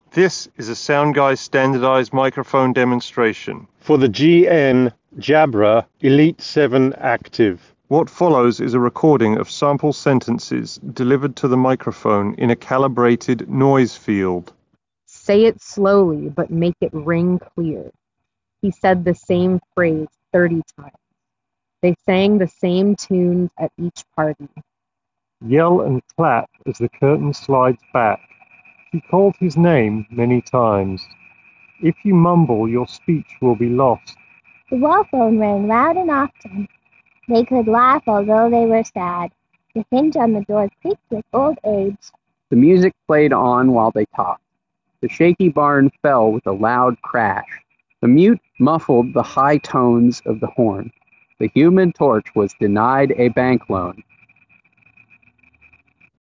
This is a Soundguys standardized microphone demonstration. For the GN Jabra Elite 7 Active. What follows is a recording of sample sentences delivered to the microphone in a calibrated noise field. Say it slowly, but make it ring clear. He said the same phrase 30 times. They sang the same tunes at each party. Yell and clap as the curtain slides back. He called his name many times. If you mumble, your speech will be lost. The wall phone rang loud and often. They could laugh although they were sad. The hinge on the door creaked with old age. The music played on while they talked. The shaky barn fell with a loud crash. The mute muffled the high tones of the horn. The Human Torch was denied a bank loan.